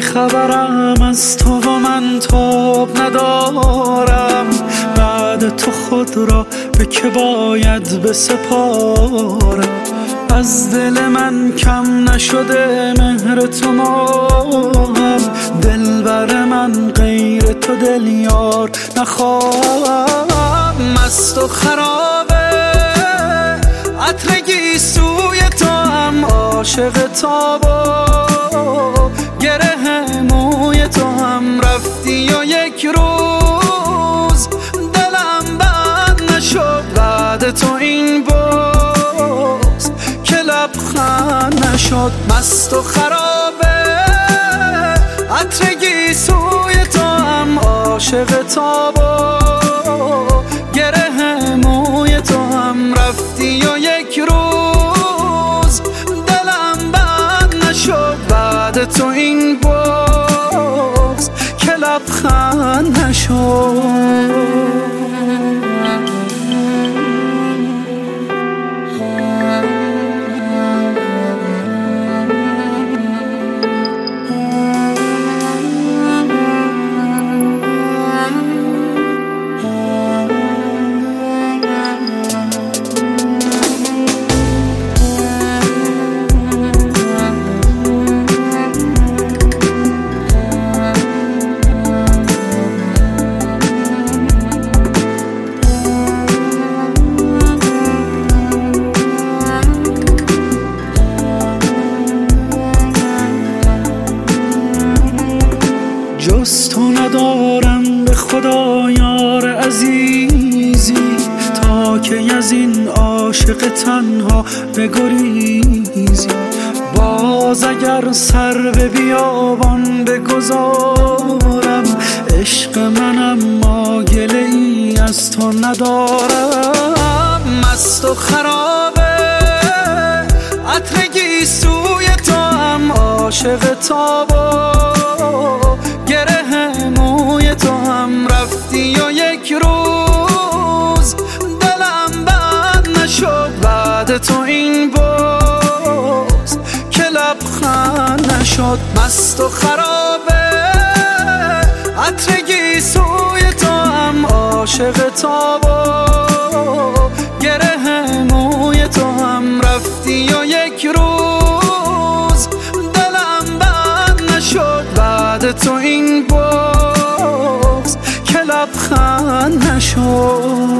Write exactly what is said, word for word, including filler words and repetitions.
بیخبرم از تو و من تاب ندارم. بعد تو خود را به که باید بسپارم. از دل من کم نشده مهر تو ماهم. دلبر من غیر تو دل یار نخواهم. مست و خرابه عطر گیسوی تو هم عاشق تابا. گره موی تو هم رفتی و یک روز دلم بند نشد بعد تو این باز که لبخند نشد. مست و خرابه عطر گیسوی تو هم عاشق تابا. گره موی تو هم رفتی و یک روز دلم بند نشد بعد تو این باز که لبخند نشد. جز تو ندارم به خدا یار عزیزی. تا که از این عاشق تنها بگریزی. باز اگر سر به بیابان بگذارم عشق منم ما گله ای از تو ندارم. مست و خرابه عطر گیسوی تو هم عاشق تابا. گره موی تو هم رفتی و یک روز دلم بند نشد بعد تو این باز که لبخند نشد. مست و خرابه عطر گیسوی تو هم عاشق تابا. گره موی تو هم رفتی و یک روز دلم بند نشد بعد تو این باز که لبخند نشد.